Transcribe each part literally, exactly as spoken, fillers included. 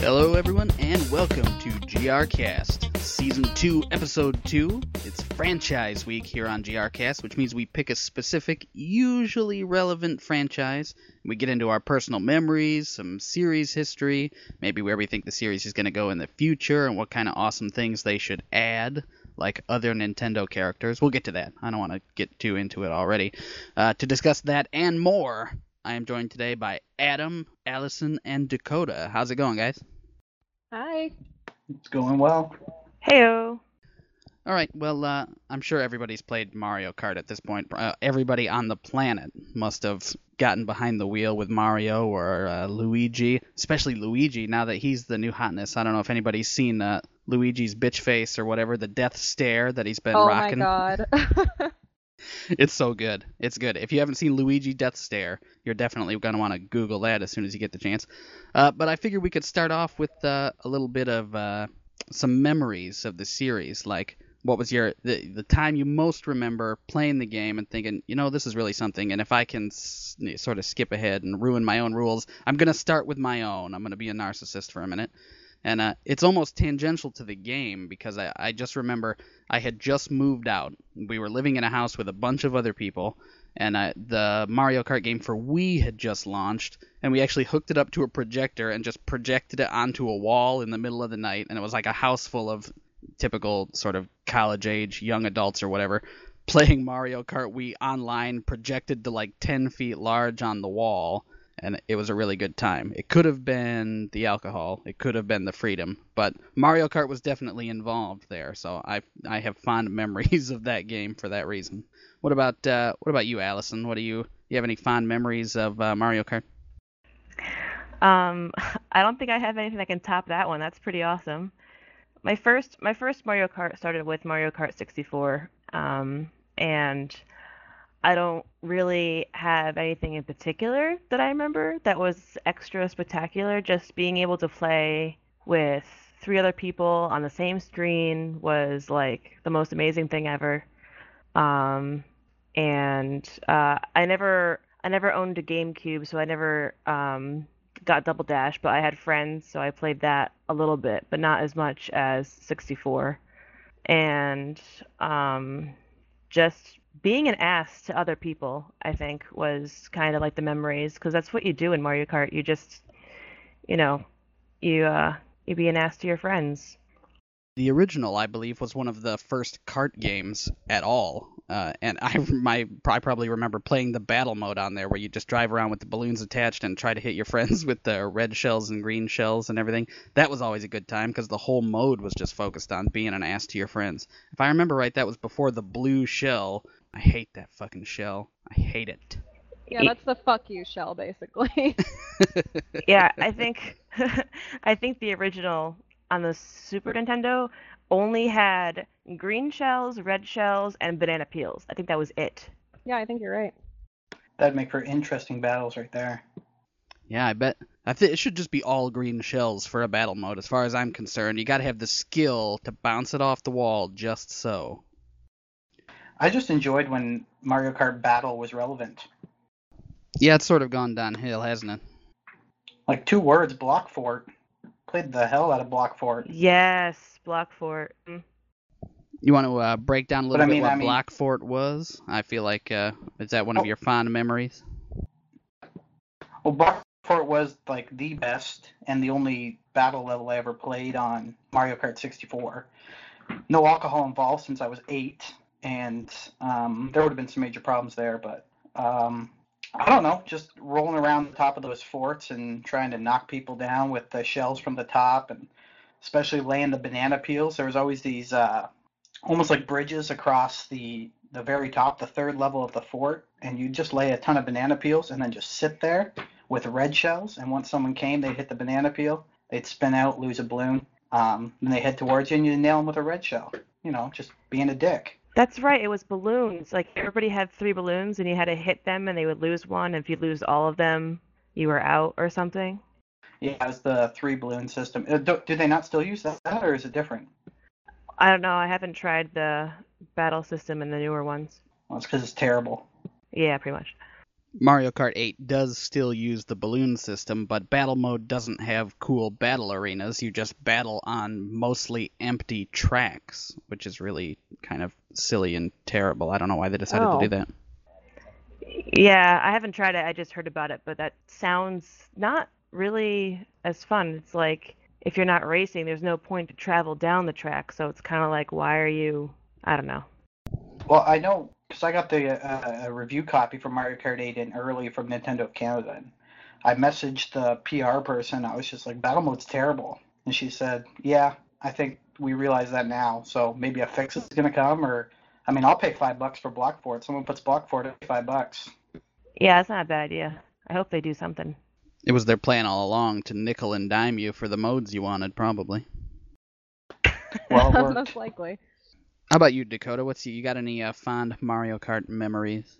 Hello everyone, and welcome to GRcast, Season two, Episode two. It's Franchise Week here on GRcast, which means we pick a specific, usually relevant franchise. We get into our personal memories, some series history, maybe where we think the series is going to go in the future, and what kind of awesome things they should add, like other Nintendo characters. We'll get to that. I don't want to get too into it already. Uh, to discuss that and more, I am joined today by Adam, Allison, and Dakota. How's it going, guys? Hi. It's going well. Heyo. All right, well, uh, I'm sure everybody's played Mario Kart at this point. Uh, everybody on the planet must have gotten behind the wheel with Mario or uh, Luigi, especially Luigi, now that he's the new hotness. I don't know if anybody's seen uh, Luigi's bitch face or whatever, the death stare that he's been oh rocking. Oh my god. It's so good. It's good. If you haven't seen Luigi Death Stare, you're definitely going to want to Google that as soon as you get the chance. Uh, but I figured we could start off with uh, a little bit of uh, some memories of the series. Like, what was your the, the time you most remember playing the game and thinking, you know, this is really something, and if I can s- sort of skip ahead and ruin my own rules, I'm going to start with my own. I'm going to be a narcissist for a minute. And uh, it's almost tangential to the game because I, I just remember I had just moved out. We were living in a house with a bunch of other people, and uh, the Mario Kart game for Wii had just launched, and we actually hooked it up to a projector and just projected it onto a wall in the middle of the night, and it was like a house full of typical sort of college-age young adults or whatever playing Mario Kart Wii online, projected to like ten feet large on the wall. And it was a really good time. It could have been the alcohol. It could have been the freedom. But Mario Kart was definitely involved there. So I I have fond memories of that game for that reason. What about uh, what about you, Allison? What do you you have any fond memories of uh, Mario Kart? Um, I don't think I have anything that can top that one. That's pretty awesome. My first my first Mario Kart started with Mario Kart sixty-four. Um, and I don't really have anything in particular that I remember that was extra spectacular. Just being able to play with three other people on the same screen was like the most amazing thing ever. Um, and uh, I never I never owned a GameCube, so I never um, got Double Dash, but I had friends, so I played that a little bit, but not as much as sixty-four. And um, just being an ass to other people, I think, was kind of like the memories, because that's what you do in Mario Kart. You just, you know, you uh, you be an ass to your friends. The original, I believe, was one of the first kart games at all. Uh, and I, my, I probably remember playing the battle mode on there where you just drive around with the balloons attached and try to hit your friends with the red shells and green shells and everything. That was always a good time because the whole mode was just focused on being an ass to your friends. If I remember right, that was before the blue shell. I hate that fucking shell. I hate it. Yeah, that's the fuck you shell, basically. Yeah, I think I think the original on the Super Nintendo only had green shells, red shells, and banana peels. I think that was it. Yeah, I think you're right. That'd make for interesting battles right there. Yeah, I bet. I think it should just be all green shells for a battle mode, as far as I'm concerned. You got to have the skill to bounce it off the wall just so. I just enjoyed when Mario Kart Battle was relevant. Yeah, it's sort of gone downhill, hasn't it? Like two words, Block Fort. Played the hell out of Block Fort. Yes, Block Fort. Mm. You want to uh, break down a little But I bit mean, what I mean- Block Fort was? I feel like, uh, is that one of Oh. your fond memories? Well, Block Fort was like the best and the only battle level I ever played on Mario Kart sixty-four. No alcohol involved since I was eight, and um, there would have been some major problems there, but um, I don't know, just rolling around the top of those forts and trying to knock people down with the shells from the top, and especially laying the banana peels. There was always these uh, almost like bridges across the the very top, the third level of the fort, and you just lay a ton of banana peels and then just sit there with red shells, and once someone came, they'd hit the banana peel, they'd spin out, lose a balloon, um, and they head towards you, and you nail them with a red shell. You know, just being a dick. That's right, it was balloons. Like, everybody had three balloons, and you had to hit them, and they would lose one. If you lose all of them, you were out or something. Yeah, it was the three balloon system. Uh, do, do they not still use that, or is it different? I don't know, I haven't tried the battle system in the newer ones. Well, it's because it's terrible. Yeah, pretty much. Mario Kart eight does still use the balloon system, but battle mode doesn't have cool battle arenas. You just battle on mostly empty tracks, which is really kind of silly and terrible. I don't know why they decided Oh. to do that. Yeah, I haven't tried it. I just heard about it, but that sounds not really as fun. It's like if you're not racing, there's no point to travel down the track. So it's kind of like, why are you? I don't know. Well, I know because I got the uh, a review copy for Mario Kart eight in early from Nintendo of Canada. And I messaged the P R person. I was just like, battle mode's terrible. And she said, yeah, I think we realize that now. So maybe a fix is going to come. Or, I mean, I'll pay five bucks for block for it. Someone puts block for it at five bucks. Yeah, it's not a bad idea. I hope they do something. It was their plan all along to nickel and dime you for the modes you wanted, probably. Well, it worked. Most likely. How about you, Dakota? What's you, you got any uh, fond Mario Kart memories?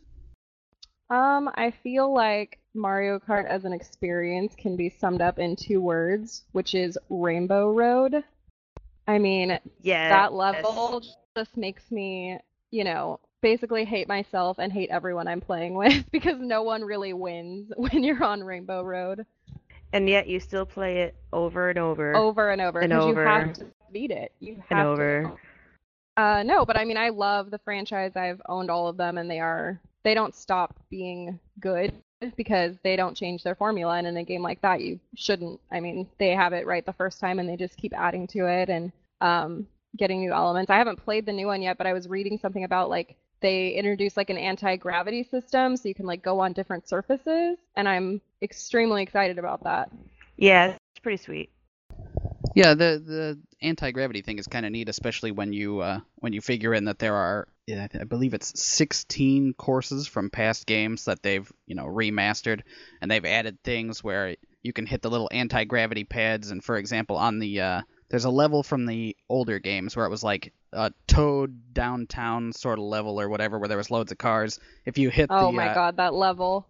Um, I feel like Mario Kart as an experience can be summed up in two words, which is Rainbow Road. I mean, Yeah. that level just makes me, you know, basically hate myself and hate everyone I'm playing with because no one really wins when you're on Rainbow Road And yet you still play it over and over. over and over And because you over. have to beat it. You And have over. to. Uh, no, but I mean, I love the franchise. I've owned all of them, and they are they don't stop being good because they don't change their formula. And in a game like that, you shouldn't. I mean, they have it right the first time, and they just keep adding to it and um, getting new elements. I haven't played the new one yet, but I was reading something about like they introduced like an anti-gravity system, so you can like go on different surfaces, and I'm extremely excited about that. Yeah, it's pretty sweet. Yeah, the the anti-gravity thing is kind of neat, especially when you uh, when you figure in that there are, yeah, I believe it's sixteen courses from past games that they've, you know, remastered, and they've added things where you can hit the little anti-gravity pads. And for example, on the uh, there's a level from the older games where it was like a Toad downtown sort of level or whatever, where there was loads of cars. If you hit Oh the my uh, god, that level.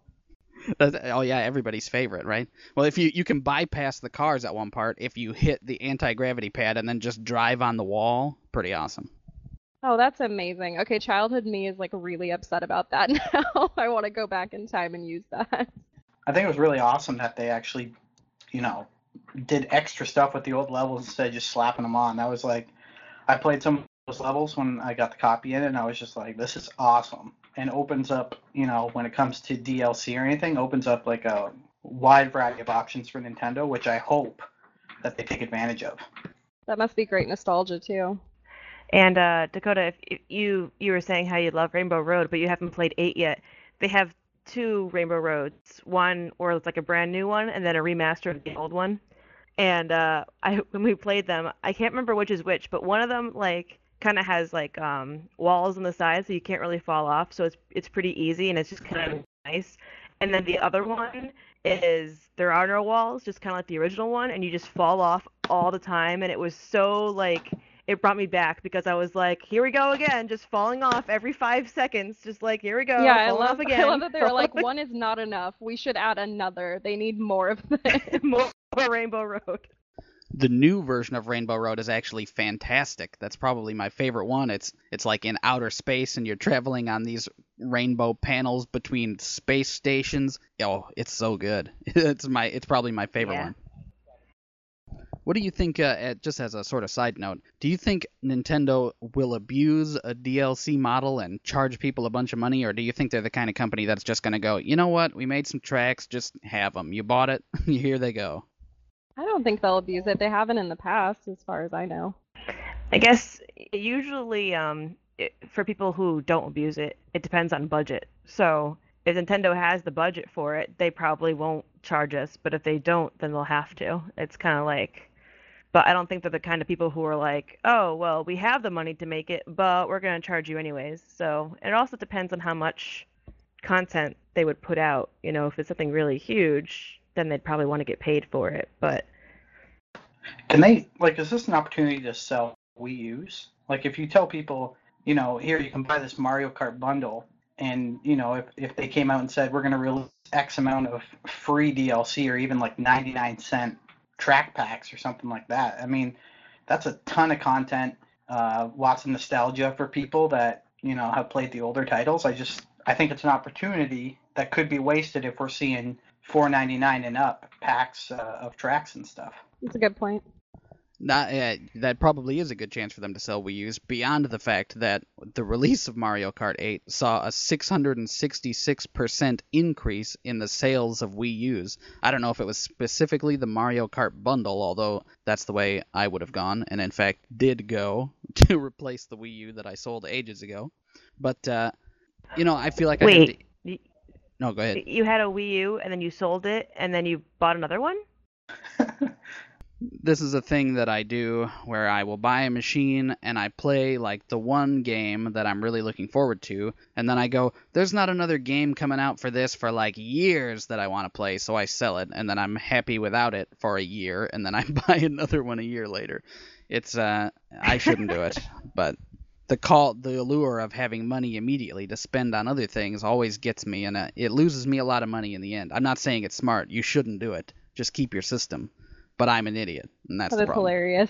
oh yeah, everybody's favorite, right? Well, if you you can bypass the cars at one part if you hit the anti-gravity pad and then just drive on the wall. Pretty awesome. Oh, that's amazing. Okay, childhood me is like really upset about that now. I want to go back in time and use that. I think it was really awesome that they actually, you know, did extra stuff with the old levels instead of just slapping them on. That was like, I played some of those levels when I got the copy in, and I was just like, this is awesome. And opens up, you know, when it comes to D L C or anything, opens up like a wide variety of options for Nintendo, which I hope that they take advantage of. That must be great nostalgia too. And uh, Dakota, if, if you you were saying how you love Rainbow Road, but you haven't played eight yet, they have two Rainbow Roads. One, or it's like a brand new one, and then a remaster of the old one. And uh, I when we played them, I can't remember which is which, but one of them like kind of has like um, walls on the side, so you can't really fall off. So it's it's pretty easy, and it's just kind of nice. And then the other one is there are no walls, just kind of like the original one, and you just fall off all the time. And it was so like it brought me back because I was like, here we go again, just falling off every five seconds, just like here we go, Yeah, I falling love, off again. I love that they were like, falling- one is not enough. We should add another. They need more of this. more Rainbow Road. The new version of Rainbow Road is actually fantastic. That's probably my favorite one. It's it's like in outer space and you're traveling on these rainbow panels between space stations. Oh, it's so good. It's my it's probably my favorite Yeah. one. What do you think, uh, at, just as a sort of side note, do you think Nintendo will abuse a D L C model and charge people a bunch of money, or do you think they're the kind of company that's just going to go, you know what, we made some tracks, just have them. You bought it, here they go. I don't think they'll abuse it. They haven't in the past, as far as I know. I guess usually um, it, for people who don't abuse it, it depends on budget. So if Nintendo has the budget for it, they probably won't charge us. But if they don't, then they'll have to. It's kind of like, but I don't think they're the kind of people who are like, oh, well, we have the money to make it, but we're going to charge you anyways. So it also depends on how much content they would put out. You know, if it's something really huge, then they'd probably want to get paid for it. But Can they, like, is this an opportunity to sell Wii U's? Like, if you tell people, you know, here, you can buy this Mario Kart bundle, and, you know, if, if they came out and said, we're going to release X amount of free D L C or even like ninety-nine cent track packs or something like that, I mean, that's a ton of content, uh, lots of nostalgia for people that, you know, have played the older titles. I just, I think it's an opportunity that could be wasted if we're seeing four ninety-nine and up packs uh, of tracks and stuff. That's a good point. Not, uh, that probably is a good chance for them to sell Wii U's, beyond the fact that the release of Mario Kart eight saw a six hundred sixty-six percent increase in the sales of Wii U's. I don't know if it was specifically the Mario Kart bundle, although that's the way I would have gone, and in fact did go to replace the Wii U that I sold ages ago. But, uh, you know, I feel like I Wait, have to... y- No, go ahead. you had a Wii U and then you sold it and then you bought another one? This is a thing that I do where I will buy a machine and I play like the one game that I'm really looking forward to, and then I go, there's not another game coming out for this for like years that I want to play, so I sell it, and then I'm happy without it for a year, and then I buy another one a year later. It's uh I shouldn't do it, but the call the allure of having money immediately to spend on other things always gets me, and uh, it loses me a lot of money in the end. I'm not saying it's smart. You shouldn't do it. Just keep your system. But I'm an idiot, and that's Oh, the that's problem. hilarious.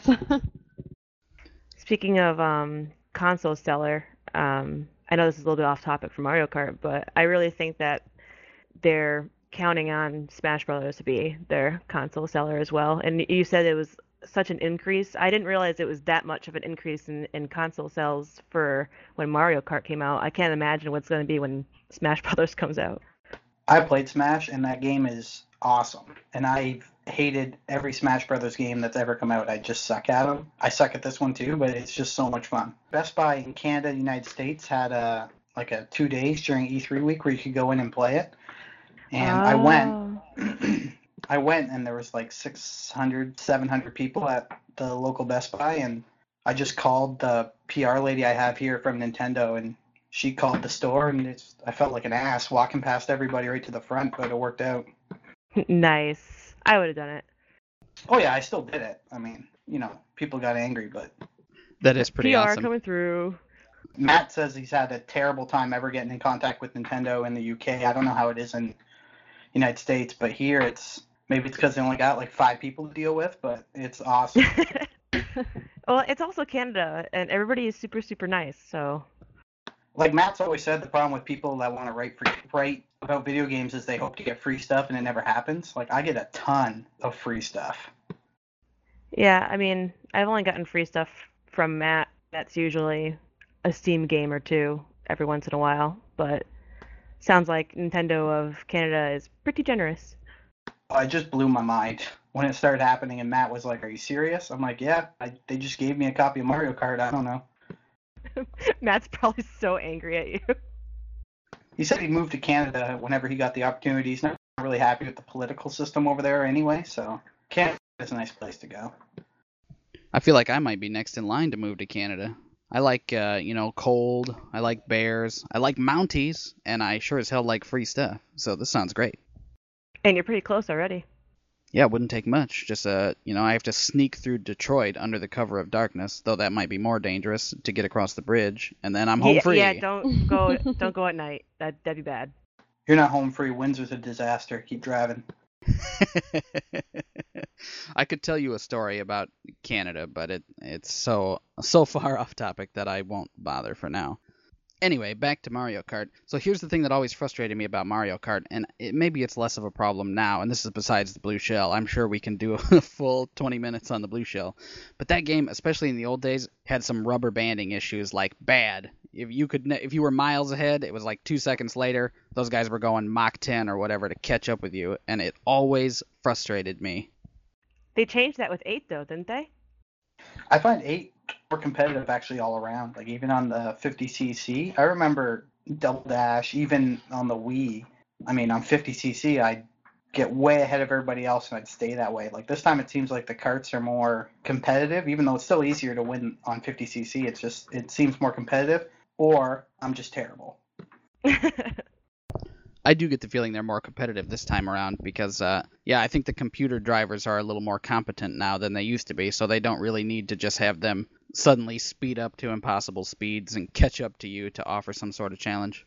Speaking of um, console seller, um, I know this is a little bit off topic for Mario Kart, but I really think that they're counting on Smash Brothers to be their console seller as well. And you said it was such an increase. I didn't realize it was that much of an increase in, in console sales for when Mario Kart came out. I can't imagine what's going to be when Smash Brothers comes out. I played Smash, and that game is awesome. And I've hated every Smash Brothers game that's ever come out. I just suck at them. I suck at this one too, but it's just so much fun. Best Buy in Canada, United States had a like a two days during E three week where you could go in and play it. And I went. I went, and there was like six hundred, seven hundred people at the local Best Buy, and I just called the P R lady I have here from Nintendo, and she called the store, and it's, I felt like an ass walking past everybody right to the front, but it worked out. Nice. I would have done it. Oh yeah, I still did it. I mean, you know, people got angry, but That is pretty P R awesome. coming through. Matt says he's had a terrible time ever getting in contact with Nintendo in the U K. I don't know how it is in United States, but here it's, maybe it's because they only got like five people to deal with, but it's awesome. Well, it's also Canada, and everybody is super, super nice, so. Like Matt's always said, the problem with people that want to write free, write about video games is they hope to get free stuff, and it never happens. Like, I get a ton of free stuff. Yeah, I mean, I've only gotten free stuff from Matt. That's usually a Steam game or two every once in a while, but sounds like Nintendo of Canada is pretty generous. It just blew my mind when it started happening, and Matt was like, "Are you serious?" I'm like, "Yeah, I, they just gave me a copy of Mario Kart. I don't know." Matt's probably so angry at you. He said he moved to Canada whenever he got the opportunity. He's not really happy with the political system over there anyway, so Canada is a nice place to go. I feel like I might be next in line to move to Canada. I like, uh, you know, cold. I like bears. I like Mounties, and I sure as hell like free stuff. So this sounds great. And you're pretty close already. Yeah, it wouldn't take much. Just, uh, you know, I have to sneak through Detroit under the cover of darkness, though that might be more dangerous to get across the bridge, and then I'm home yeah, free. Yeah, don't go don't go at night. That that'd be bad. You're not home free. Windsor's a disaster. Keep driving. I could tell you a story about Canada, but it it's so so far off topic that I won't bother for now. Anyway, back to Mario Kart. So here's the thing that always frustrated me about Mario Kart, and it, maybe it's less of a problem now, and this is besides the blue shell. I'm sure we can do a full twenty minutes on the blue shell. But that game, especially in the old days, had some rubber banding issues, like bad. If you could, if you were miles ahead, it was like two seconds later, those guys were going Mach ten or whatever to catch up with you, and it always frustrated me. They changed that with eight though, didn't they? I find eight more competitive actually all around. Like even on the fifty c c, I remember Double Dash. Even on the Wii, I mean on fifty c c, I'd get way ahead of everybody else and I'd stay that way. Like this time, it seems like the karts are more competitive, even though it's still easier to win on fifty c c. It's just it seems more competitive. Or I'm just terrible. I do get the feeling they're more competitive this time around because, uh, yeah, I think the computer drivers are a little more competent now than they used to be, so they don't really need to just have them suddenly speed up to impossible speeds and catch up to you to offer some sort of challenge.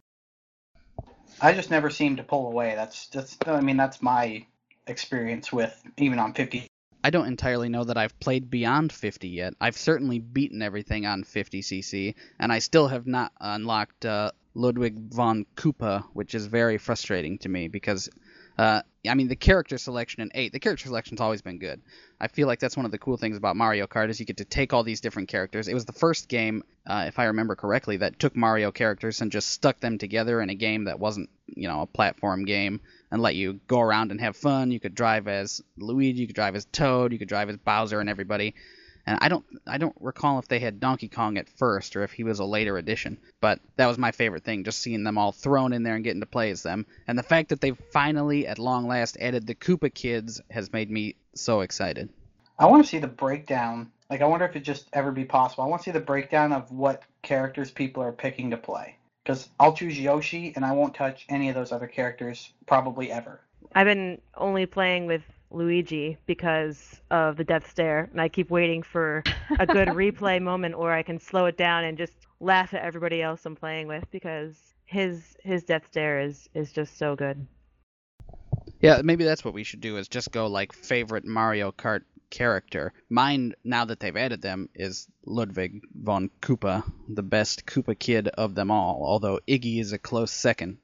I just never seem to pull away. That's that's. I mean, that's my experience with even on fifty. I don't entirely know that I've played beyond fifty yet. I've certainly beaten everything on fifty c c, and I still have not unlocked uh, Ludwig von Koopa, which is very frustrating to me because, uh, I mean, the character selection in eight, the character selection's always been good. I feel like that's one of the cool things about Mario Kart is you get to take all these different characters. It was the first game, uh, if I remember correctly, that took Mario characters and just stuck them together in a game that wasn't, you know, a platform game and let you go around and have fun. You could drive as Luigi, you could drive as Toad, you could drive as Bowser and everybody. And I don't I don't recall if they had Donkey Kong at first or if he was a later addition, but that was my favorite thing, just seeing them all thrown in there and getting to play as them. And the fact that they've finally, at long last, added the Koopa Kids has made me so excited. I want to see the breakdown. Like, I wonder if it just ever be possible. I want to see the breakdown of what characters people are picking to play. Because I'll choose Yoshi, and I won't touch any of those other characters probably ever. I've been only playing with Luigi because of the death stare, and I keep waiting for a good replay moment where I can slow it down and just laugh at everybody else I'm playing with because his his death stare is, is just so good. Yeah, maybe that's what we should do is just go like favorite Mario Kart character. Mine, now that they've added them, is Ludwig von Koopa, the best Koopa Kid of them all, although Iggy is a close second.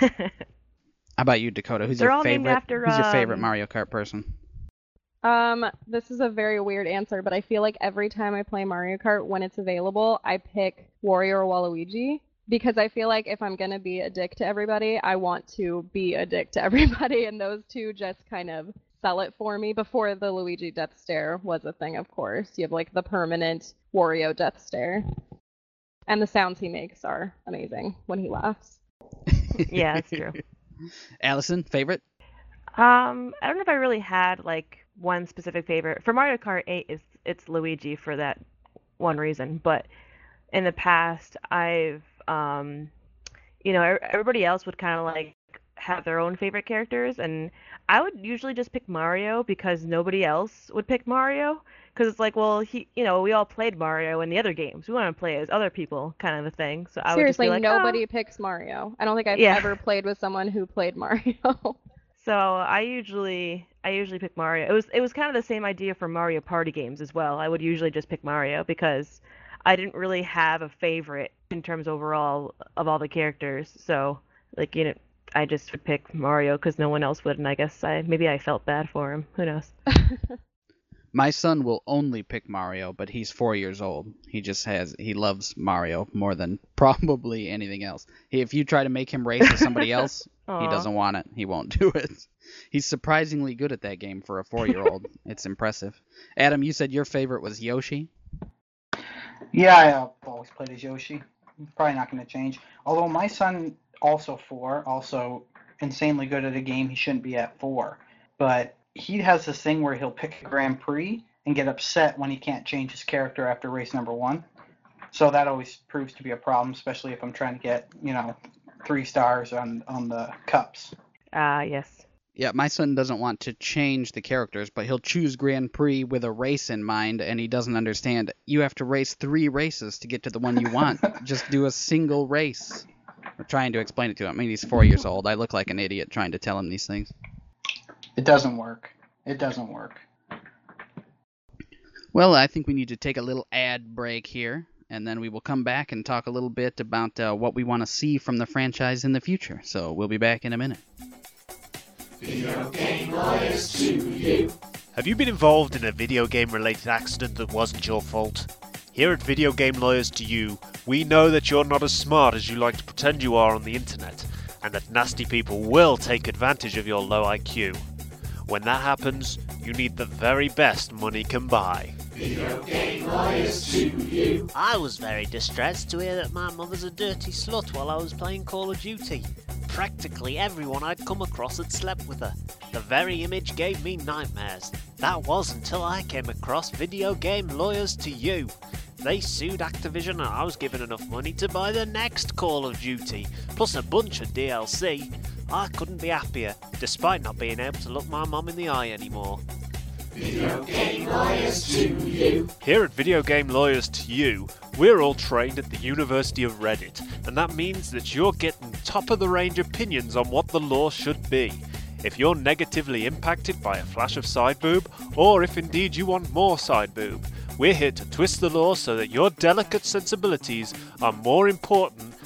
How about you, Dakota? Who's They're your all named favorite? after, Who's your favorite um, Mario Kart person? Um, this is a very weird answer, but I feel like every time I play Mario Kart, when it's available, I pick Wario or Waluigi because I feel like if I'm gonna be a dick to everybody, I want to be a dick to everybody, and those two just kind of sell it for me. Before the Luigi death stare was a thing, of course. You have like the permanent Wario death stare, and the sounds he makes are amazing when he laughs. Yeah, that's true. Allison, favorite? Um, I don't know if I really had like one specific favorite. For Mario Kart eight, it's it's Luigi for that one reason. But in the past, I've um, you know, e- everybody else would kind of like have their own favorite characters, and I would usually just pick Mario because nobody else would pick Mario. Because it's like, well, he, you know, we all played Mario in the other games. We want to play as other people, kind of a thing. So I would just Seriously, be like, nobody oh. picks Mario. I don't think I've Yeah. ever played with someone who played Mario. So I usually I usually pick Mario. It was it was kind of the same idea for Mario Party games as well. I would usually just pick Mario because I didn't really have a favorite in terms overall of all the characters. So like, you know, I just would pick Mario because no one else would, and I guess I maybe I felt bad for him. Who knows? My son will only pick Mario, but he's four years old. He just has, he loves Mario more than probably anything else. He, if you try to make him race with somebody else, he Aw. doesn't want it. He won't do it. He's surprisingly good at that game for a four-year-old. It's impressive. Adam, you said your favorite was Yoshi? Yeah, I've always played as Yoshi. Probably not going to change. Although my son, also four, also insanely good at a game he shouldn't be at four. But he has this thing where he'll pick a Grand Prix and get upset when he can't change his character after race number one. So that always proves to be a problem, especially if I'm trying to get, you know, three stars on, on the cups. Ah, yes. Yeah, my son doesn't want to change the characters, but he'll choose Grand Prix with a race in mind, and he doesn't understand. You have to race three races to get to the one you want. Just do a single race. We're trying to explain it to him. I mean, he's four years old. I look like an idiot trying to tell him these things. It doesn't work. It doesn't work. Well, I think we need to take a little ad break here, and then we will come back and talk a little bit about uh, what we want to see from the franchise in the future. So we'll be back in a minute. Video Game Lawyers to you. Have you been involved in a video game related accident that wasn't your fault? Here at Video Game Lawyers to You, we know that you're not as smart as you like to pretend you are on the internet, and that nasty people will take advantage of your low I Q. When that happens, you need the very best money can buy. Video Game Lawyers to you. I was very distressed to hear that my mother's a dirty slut while I was playing Call of Duty. Practically everyone I'd come across had slept with her. The very image gave me nightmares. That was until I came across Video Game Lawyers to You. They sued Activision and I was given enough money to buy the next Call of Duty, plus a bunch of D L C. I couldn't be happier, despite not being able to look my mum in the eye anymore. Video Game Lawyers to you. Here at Video Game Lawyers to You, we're all trained at the University of Reddit, and that means that you're getting top-of-the-range opinions on what the law should be. If you're negatively impacted by a flash of side boob, or if indeed you want more side boob, we're here to twist the law so that your delicate sensibilities are more important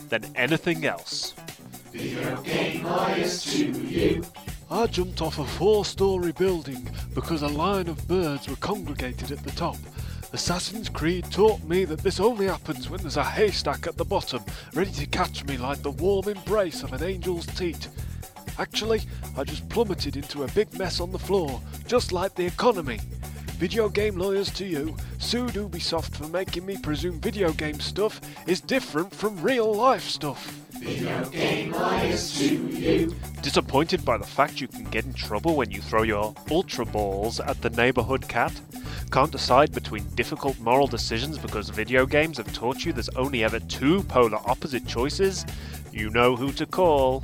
than anything else. Video Game Lawyers to you. I jumped off a four-storey building because a line of birds were congregated at the top. Assassin's Creed taught me that this only happens when there's a haystack at the bottom, ready to catch me like the warm embrace of an angel's teat. Actually, I just plummeted into a big mess on the floor, just like the economy. Video Game Lawyers to you, sued Ubisoft for making me presume video game stuff is different from real life stuff. Video Game Lawyers to you. Disappointed by the fact you can get in trouble when you throw your Ultra Balls at the neighborhood cat? Can't decide between difficult moral decisions because video games have taught you there's only ever two polar opposite choices? You know who to call.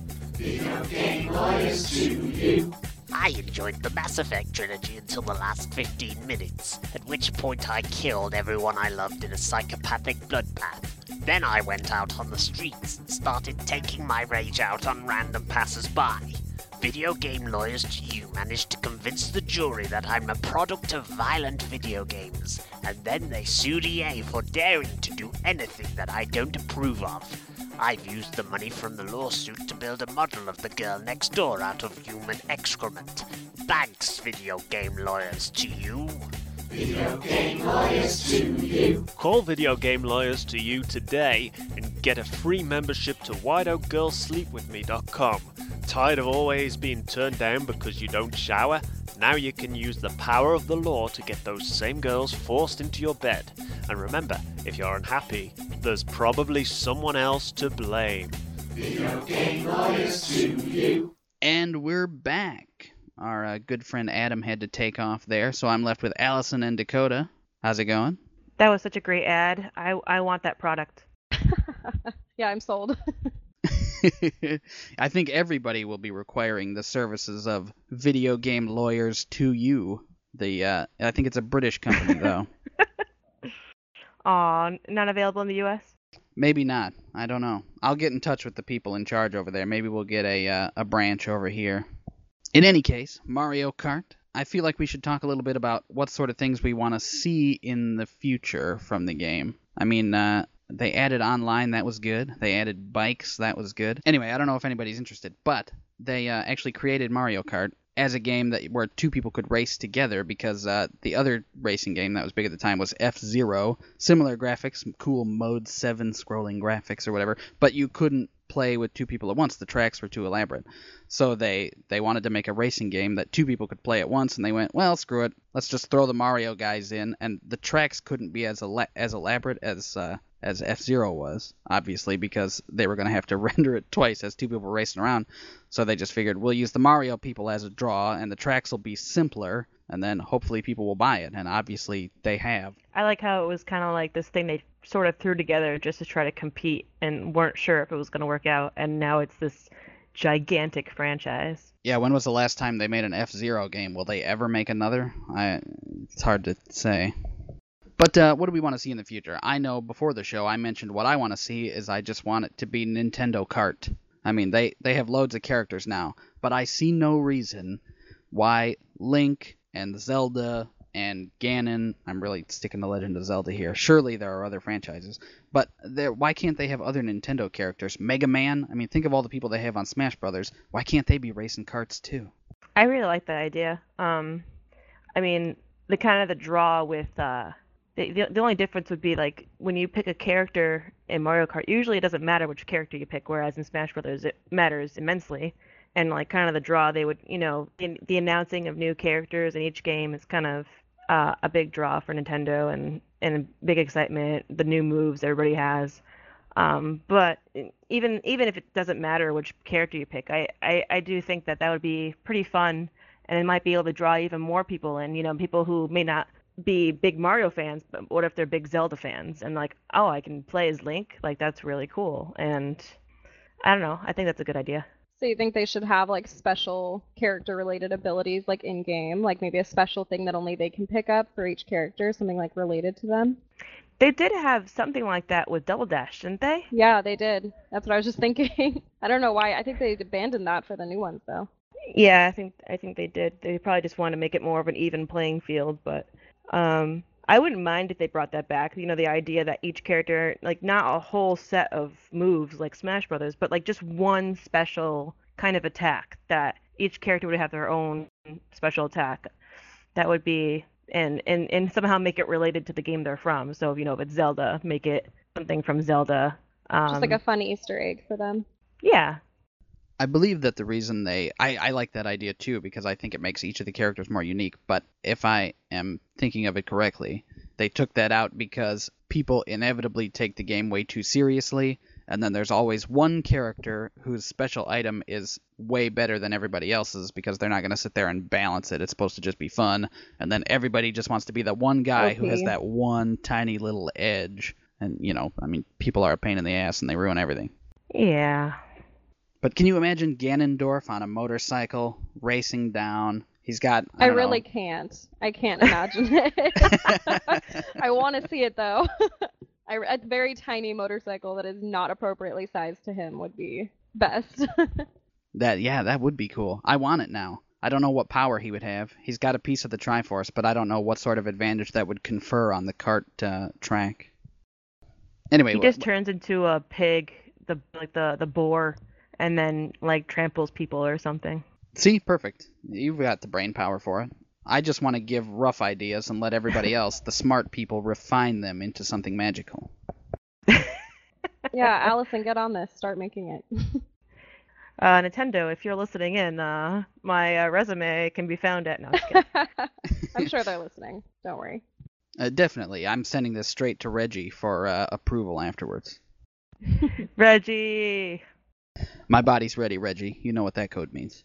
Video Game Lawyers to you. I enjoyed the Mass Effect trilogy until the last fifteen minutes, at which point I killed everyone I loved in a psychopathic bloodbath. Then I went out on the streets and started taking my rage out on random passers-by. Video Game Lawyers to you managed to convince the jury that I'm a product of violent video games, and then they sued E A for daring to do anything that I don't approve of. I've used the money from the lawsuit to build a model of the girl next door out of human excrement. Thanks, Video Game Lawyers to you. Video Game Lawyers to you. Call Video Game Lawyers to you today and get a free membership to white oak girls sleep with me dot com. Tired of always being turned down because you don't shower? Now you can use the power of the law to get those same girls forced into your bed. And remember, if you're unhappy, there's probably someone else to blame. Video Game Lawyers to you. And we're back. Our uh, good friend Adam had to take off there, so I'm left with Allison and Dakota. How's it going? That was such a great ad. I I want that product. Yeah, I'm sold. I think everybody will be requiring the services of Video Game Lawyers to you. The uh, I think it's a British company, though. Aw, not available in the U S? Maybe not. I don't know. I'll get in touch with the people in charge over there. Maybe we'll get a uh, a branch over here. In any case, Mario Kart. I feel like we should talk a little bit about what sort of things we want to see in the future from the game. I mean, uh, they added online, that was good. They added bikes, that was good. Anyway, I don't know if anybody's interested, but they uh, actually created Mario Kart as a game that where two people could race together, because uh, the other racing game that was big at the time was F-Zero. Similar graphics, cool Mode seven scrolling graphics or whatever, but you couldn't play with two people at once. The tracks were too elaborate. So they, they wanted to make a racing game that two people could play at once, and they went, well, screw it. Let's just throw the Mario guys in, and the tracks couldn't be as ela- as elaborate as uh, as F-Zero was, obviously, because they were going to have to render it twice as two people were racing around. So they just figured, we'll use the Mario people as a draw, and the tracks will be simpler, and then hopefully people will buy it, and obviously they have. I like how it was kind of like this thing they sort of threw together just to try to compete and weren't sure if it was going to work out, and now it's this gigantic franchise. Yeah, when was the last time they made an F-Zero game? Will they ever make another? I, it's hard to say. But uh, what do we want to see in the future? I know before the show I mentioned what I want to see is I just want it to be Nintendo Kart. I mean, they, they have loads of characters now, but I see no reason why Link and Zelda and Ganon, I'm really sticking the Legend of Zelda here. Surely there are other franchises, but there, why can't they have other Nintendo characters? Mega Man? I mean, think of all the people they have on Smash Brothers. Why can't they be racing karts too? I really like that idea. Um, I mean, the kind of the draw with uh, the, the the only difference would be like when you pick a character in Mario Kart. Usually, it doesn't matter which character you pick, whereas in Smash Brothers, it matters immensely. And like kind of the draw, they would, you know, in, the announcing of new characters in each game is kind of uh, a big draw for Nintendo and and a big excitement. The new moves everybody has. Um, but even even if it doesn't matter which character you pick, I, I, I do think that that would be pretty fun, and it might be able to draw even more people in. You know, people who may not be big Mario fans, but what if they're big Zelda fans and like, oh, I can play as Link? Like that's really cool. And I don't know. I think that's a good idea. So you think they should have like special character-related abilities like in-game, like maybe a special thing that only they can pick up for each character, something like related to them? They did have something like that with Double Dash, didn't they? Yeah, they did. That's what I was just thinking. I don't know why. I think they abandoned that for the new ones, though. Yeah, I think I think they did. They probably just wanted to make it more of an even playing field. But um, I wouldn't mind if they brought that back. You know, the idea that each character, like, not a whole set of moves like Smash Brothers, but like just one special kind of attack that each character would have their own special attack. That would be, and and and somehow make it related to the game they're from. So, you know, if it's Zelda, make it something from Zelda. Um, Just like a fun Easter egg for them. Yeah. I believe that the reason they I, I like that idea too because I think it makes each of the characters more unique, but if I am thinking of it correctly, they took that out because people inevitably take the game way too seriously, and then there's always one character whose special item is way better than everybody else's because they're not going to sit there and balance it. It's supposed to just be fun, and then everybody just wants to be the one guy Okay. who has that one tiny little edge. And, you know, I mean, people are a pain in the ass and they ruin everything. Yeah. But can you imagine Ganondorf on a motorcycle racing down? He's got. I, I don't really know. can't. I can't imagine it. I want to see it though. I, a very tiny motorcycle that is not appropriately sized to him would be best. That yeah, that would be cool. I want it now. I don't know what power he would have. He's got a piece of the Triforce, but I don't know what sort of advantage that would confer on the kart uh, track. Anyway, He wh- just turns into a pig, the like the the boar, and then like tramples people or something. see, perfect. You've got the brain power for it. I just want to give rough ideas and let everybody else, the smart people, refine them into something magical. Yeah, Allison, get on this. Start making it. Uh, Nintendo, if you're listening in, uh, my uh, resume can be found at. No, I'm just kidding. I'm sure they're listening. Don't worry. Uh, definitely, I'm sending this straight to Reggie for uh, approval afterwards. Reggie. My body's ready, Reggie. You know what that code means.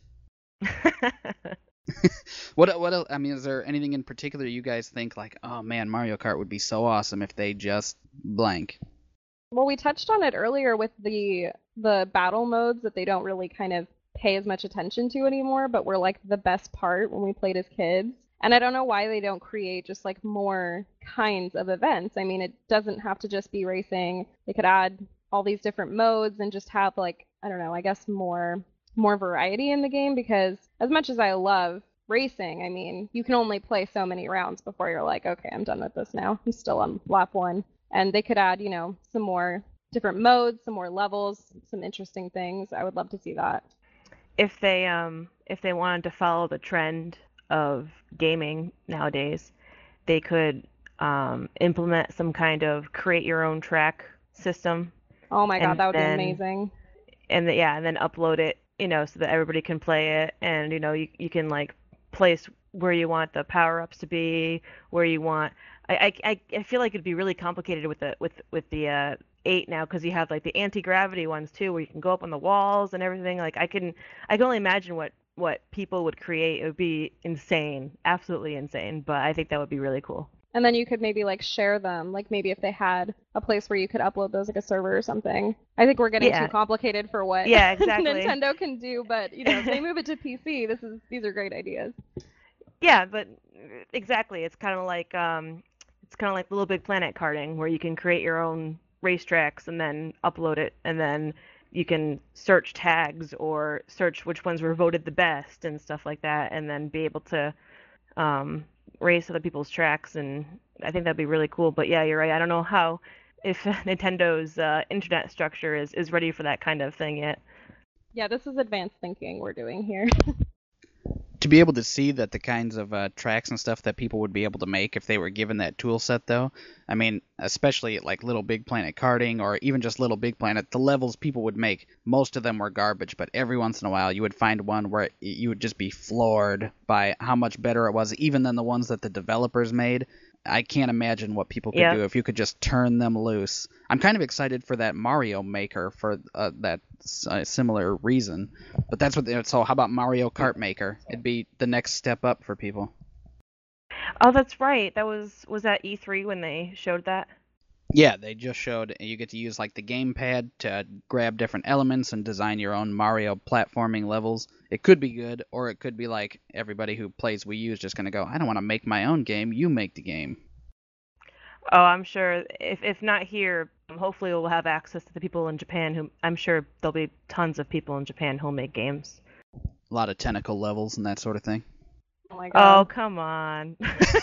What what else? I mean, is there anything in particular you guys think like, oh man, Mario Kart would be so awesome if they just blank? Well, we touched on it earlier with the the battle modes that they don't really kind of pay as much attention to anymore, but were like the best part when we played as kids. And I don't know why they don't create just like more kinds of events. I mean, it doesn't have to just be racing. They could add all these different modes and just have like, I don't know, I guess more more variety in the game, because as much as I love racing, I mean, you can only play so many rounds before you're like, okay, I'm done with this now. I'm still on lap one. And they could add, you know, some more different modes, some more levels, some interesting things. I would love to see that. If they um if they wanted to follow the trend of gaming nowadays, they could um implement some kind of create your own track system. Oh my god, And that would then- be amazing. And the, yeah, and then upload it, you know, so that everybody can play it, and you know, you you can like place where you want the power ups to be, where you want. I I I feel like it'd be really complicated with the with with the uh, eight now, because you have like the anti gravity ones too, where you can go up on the walls and everything. Like I can I can only imagine what what people would create. It would be insane, absolutely insane. But I think that would be really cool. And then you could maybe like share them, like maybe if they had a place where you could upload those, like a server or something. I think we're getting Yeah. too complicated for what Yeah, exactly. Nintendo can do, but you know, if they move it to P C, this is these are great ideas. Yeah, but exactly. It's kind of like um, it's kind of like Little Big Planet karting, where you can create your own racetracks and then upload it, and then you can search tags or search which ones were voted the best and stuff like that, and then be able to um, race other people's tracks. And I think that'd be really cool. But yeah, you're right. I don't know how if Nintendo's uh, internet structure is is ready for that kind of thing yet. Yeah, this is advanced thinking we're doing here. To be able to see that the kinds of uh, tracks and stuff that people would be able to make if they were given that tool set, though, I mean, especially at like Little Big Planet karting or even just Little Big Planet, the levels people would make, most of them were garbage, but every once in a while you would find one where you would just be floored by how much better it was, even than the ones that the developers made. I can't imagine what people could Yeah. do if you could just turn them loose. I'm kind of excited for that Mario Maker for uh, that s- uh, similar reason. But that's what. They, so how about Mario Kart Maker? It'd be the next step up for people. Oh, that's right. That was was that E three when they showed that? Yeah, they just showed you get to use like the gamepad to grab different elements and design your own Mario platforming levels. It could be good, or it could be like everybody who plays Wii U is just gonna go, I don't want to make my own game. You make the game. Oh, I'm sure if if not here, um, hopefully we'll have access to the people in Japan who I'm sure there'll be tons of people in Japan who'll make games. A lot of tentacle levels and that sort of thing. Oh my Oh, god. come on.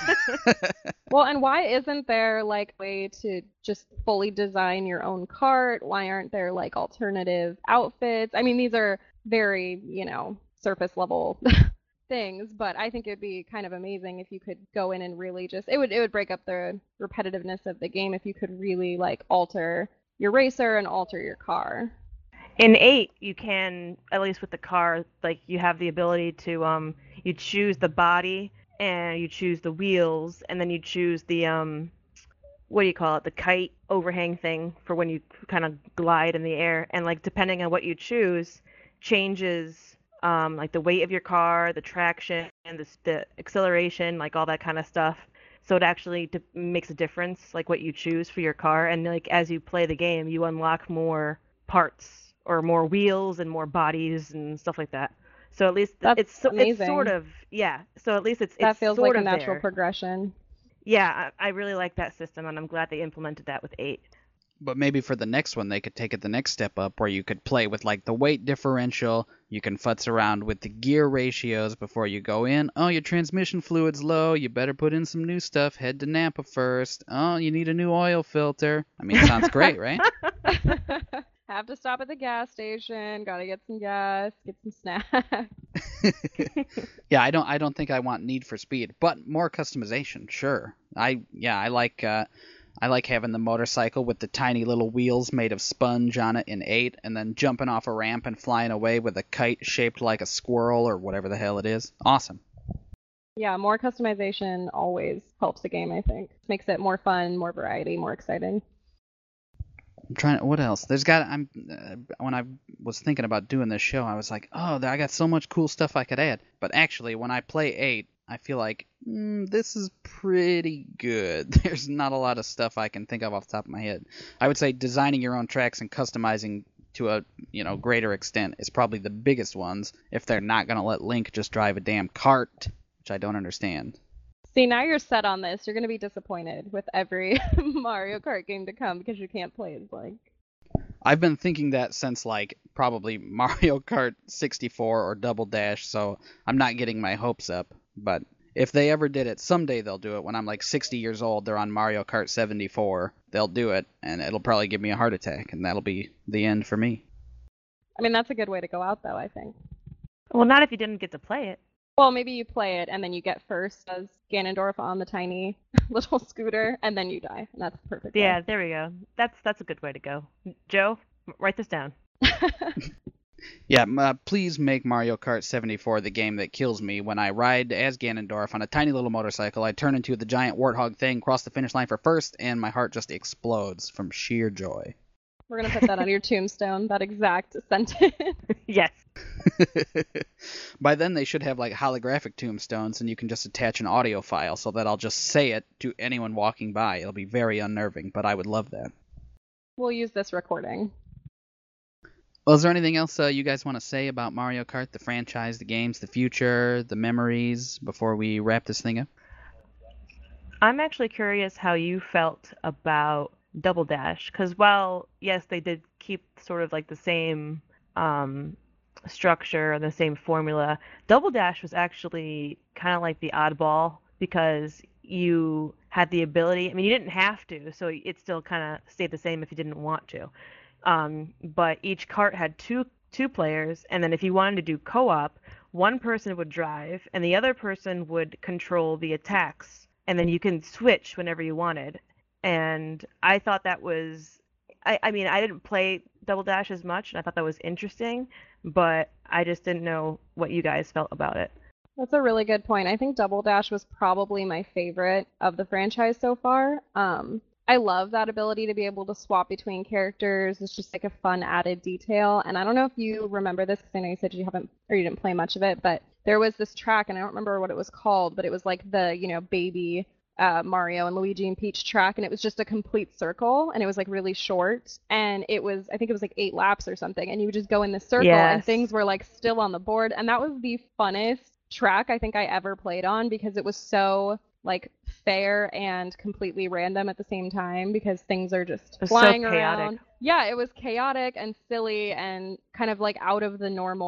Well, and why isn't there like a way to just fully design your own cart? Why aren't there like alternative outfits? I mean, these are very, you know, surface level things, but I think it'd be kind of amazing if you could go in and really just it would it would break up the repetitiveness of the game if you could really like alter your racer and alter your car. In eight, you can, at least with the car, like you have the ability to um you choose the body and you choose the wheels and then you choose the um what do you call it? The kite overhang thing for when you kind of glide in the air, and like depending on what you choose changes um like the weight of your car, the traction, and the, the acceleration, like all that kind of stuff. So it actually d- makes a difference, like what you choose for your car, and like as you play the game, you unlock more parts or more wheels and more bodies and stuff like that. So at least That's it's so- it's sort amazing. of yeah. So at least it's That it's feels sort like a of natural there. progression. Yeah, I, I really like that system, and I'm glad they implemented that with eight. But maybe for the next one, they could take it the next step up where you could play with like the weight differential. You can futz around with the gear ratios before you go in. Oh, your transmission fluid's low. You better put in some new stuff. Head to Napa first. Oh, you need a new oil filter. I mean, it sounds great, right? Have to stop at the gas station. Gotta get some gas, get some snacks. Yeah, I don't I don't think I want Need for Speed, but more customization, sure. I yeah, I like uh I like having the motorcycle with the tiny little wheels made of sponge on it in eight, and then jumping off a ramp and flying away with a kite shaped like a squirrel or whatever the hell it is. Awesome. Yeah, more customization always helps a game, I think. Makes it more fun, more variety, more exciting. I'm trying. What else? There's got. I'm. Uh, when I was thinking about doing this show, I was like, oh, I got so much cool stuff I could add. But actually, when I play eight, I feel like mm, this is pretty good. There's not a lot of stuff I can think of off the top of my head. I would say designing your own tracks and customizing to a you know greater extent is probably the biggest ones. If they're not gonna let Link just drive a damn cart, which I don't understand. See, now you're set on this. You're going to be disappointed with every Mario Kart game to come because you can't play as Link. I've been thinking that since like probably Mario Kart sixty-four or Double Dash, so I'm not getting my hopes up. But if they ever did it, someday they'll do it. When I'm like sixty years old, they're on Mario Kart seventy-four. They'll do it, and it'll probably give me a heart attack, and that'll be the end for me. I mean, that's a good way to go out, though, I think. Well, not if you didn't get to play it. Well, maybe you play it and then you get first as Ganondorf on the tiny little scooter, and then you die. And that's perfect. Yeah, there we go. That's that's a good way to go. Joe, write this down. Yeah, uh, please make Mario Kart seventy-four the game that kills me. When I ride as Ganondorf on a tiny little motorcycle, I turn into the giant warthog thing, cross the finish line for first, and my heart just explodes from sheer joy. We're going to put that on your tombstone, that exact sentence. Yes. By then they should have like holographic tombstones, and you can just attach an audio file so that I'll just say it to anyone walking by. It'll be very unnerving, but I would love that. We'll use this recording. Well, is there anything else uh, you guys want to say about Mario Kart, the franchise, the games, the future, the memories, before we wrap this thing up? I'm actually curious how you felt about Double Dash, because while yes, they did keep sort of like the same um, structure and the same formula, Double Dash was actually kind of like the oddball because you had the ability. I mean, you didn't have to, so it still kind of stayed the same if you didn't want to. Um, but each cart had two two players, and then if you wanted to do co-op, one person would drive and the other person would control the attacks, and then you can switch whenever you wanted. And I thought that was, I, I mean, I didn't play Double Dash as much, and I thought that was interesting, but I just didn't know what you guys felt about it. That's a really good point. I think Double Dash was probably my favorite of the franchise so far. Um, I love that ability to be able to swap between characters. It's just like a fun added detail. And I don't know if you remember this, because I know you said you haven't, or you didn't play much of it, but there was this track, and I don't remember what it was called, but it was like the, you know, baby uh, Mario and Luigi and Peach track, and it was just a complete circle, and it was like really short, and it was, I think it was like eight laps or something, and you would just go in the circle, Yes. and things were like still on the board, and that was the funnest track I think I ever played on, because it was so like fair and completely random at the same time, because things are just It was so flying chaotic. around. Yeah, it was chaotic and silly and kind of like out of the normal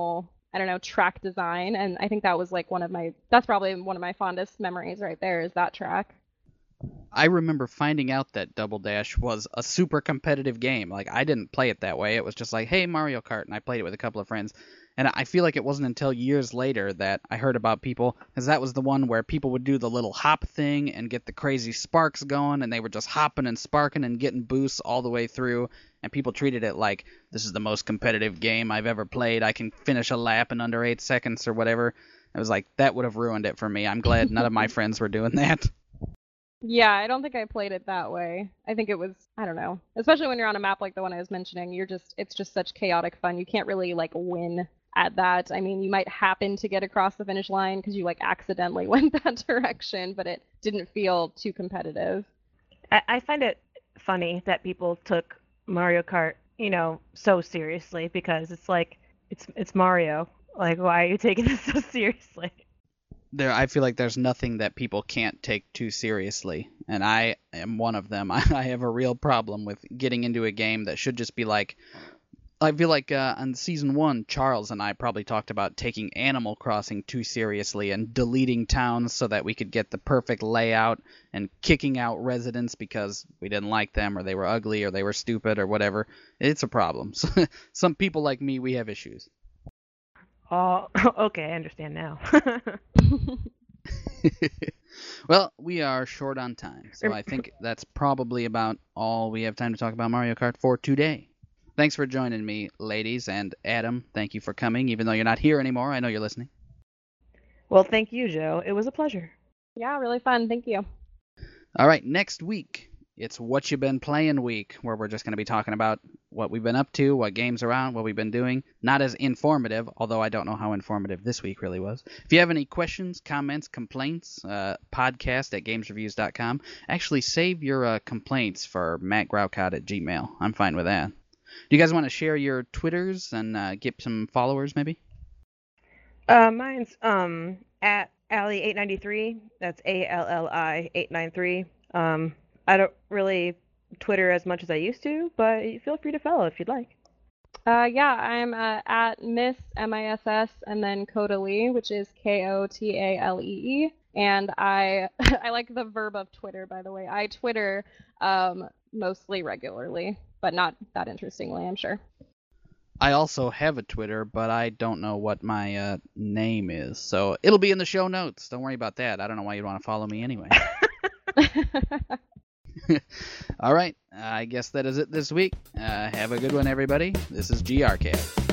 I don't know, track design. And I think that was like one of my, that's probably one of my fondest memories right there is that track. I remember finding out that Double Dash was a super competitive game. Like, I didn't play it that way. It was just like, hey, Mario Kart, and I played it with a couple of friends. And I feel like it wasn't until years later that I heard about people, because that was the one where people would do the little hop thing and get the crazy sparks going, and they were just hopping and sparking and getting boosts all the way through, and people treated it like, this is the most competitive game I've ever played. I can finish a lap in under eight seconds or whatever. I was like, that would have ruined it for me. I'm glad none of my friends were doing that. Yeah, I don't think I played it that way. I think it was, I don't know, especially when you're on a map like the one I was mentioning, you're just, it's just such chaotic fun. You can't really like win at that. I mean, you might happen to get across the finish line because you like accidentally went that direction, but it didn't feel too competitive. I, I find it funny that people took Mario Kart, you know, so seriously because it's like, it's it's Mario. Like, why are you taking this so seriously? There, I feel like there's nothing that people can't take too seriously, and I am one of them. I, I have a real problem with getting into a game that should just be like, I feel like uh, on season one, Charles and I probably talked about taking Animal Crossing too seriously and deleting towns so that we could get the perfect layout and kicking out residents because we didn't like them or they were ugly or they were stupid or whatever. It's a problem. Some people like me, we have issues. Oh, okay, I understand now. Well, we are short on time, so I think that's probably about all we have time to talk about Mario Kart for today. Thanks for joining me, ladies, and Adam, thank you for coming, even though you're not here anymore. I know you're listening. Well, thank you, Joe. It was a pleasure. Yeah, really fun. Thank you. All right, next week, it's What You Been Playing Week, where we're just going to be talking about what we've been up to, what games are on, what we've been doing. Not as informative, although I don't know how informative this week really was. If you have any questions, comments, complaints, uh, podcast at games reviews dot com. Actually, save your uh, complaints for Matt Graucott at Gmail. I'm fine with that. Do you guys want to share your Twitters and uh, get some followers, maybe? Uh, mine's um at Allie eight ninety-three. That's A L L I eight nine three. Um, I don't really Twitter as much as I used to, but feel free to follow if you'd like. Uh, yeah, I'm uh, at Miss M I S S and then Kotalee, which is K O T A L E E. And I I like the verb of Twitter, by the way. I Twitter um, mostly regularly, but not that interestingly, I'm sure. I also have a Twitter, but I don't know what my uh, name is. So it'll be in the show notes. Don't worry about that. I don't know why you'd want to follow me anyway. All right. I guess that is it this week. Uh, have a good one, everybody. This is G R K.